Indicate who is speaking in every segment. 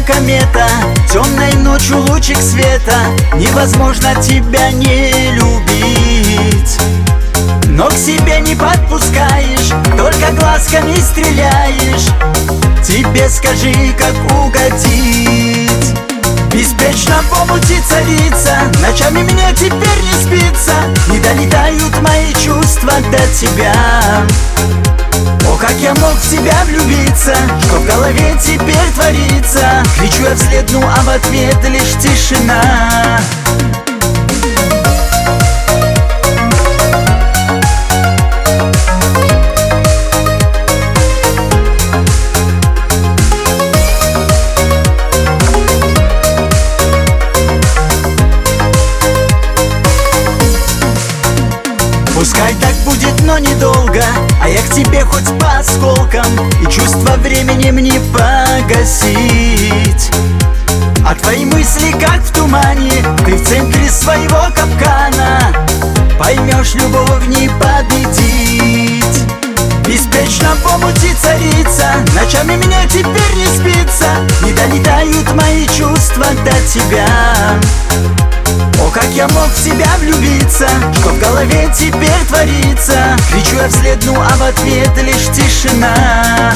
Speaker 1: комета, темной ночью лучик света. Невозможно тебя не любить, но к себе не подпускаешь, только глазками стреляешь. Тебе скажи, как угодить. Беспечно в омуте царица, ночами мне теперь не спится. Не долетают мои чувства до тебя. О, как я мог в тебя влюбиться, что в голове теперь творится. Кричу я вслед, ну а в ответ лишь тишина. Пускай так будет, но недолго, а я к тебе хоть по осколкам, и чувство временем не погасить. А твои мысли как в тумане, ты в центре своего капкана. Поймешь, любовь не победить. Беспечно в омуте царица, ночами мне теперь не спится. Не долетают мои чувства до тебя. О, как я мог в тебя влюбиться, что в голове теперь творится. Кричу я вслед, ну а в ответ лишь тишина.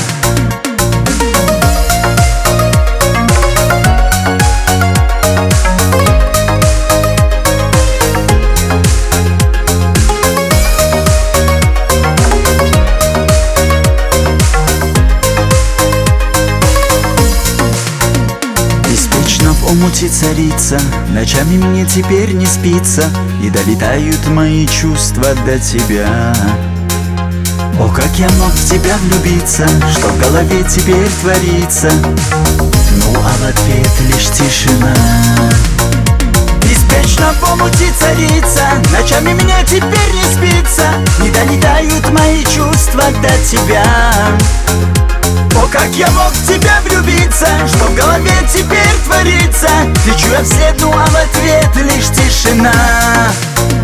Speaker 1: В омуте царица, ночами мне теперь не спится. И долетают мои чувства до тебя. О, как я мог в тебя влюбиться, что в голове теперь творится. Ну а в ответ лишь тишина. Беспечно в омуте царица, ночами мне теперь не спится. Не долетают мои чувства до тебя. О, как я мог в тебя влюбиться, что в голове теперь творится. Кричу я вслед, ну а в ответ лишь тишина.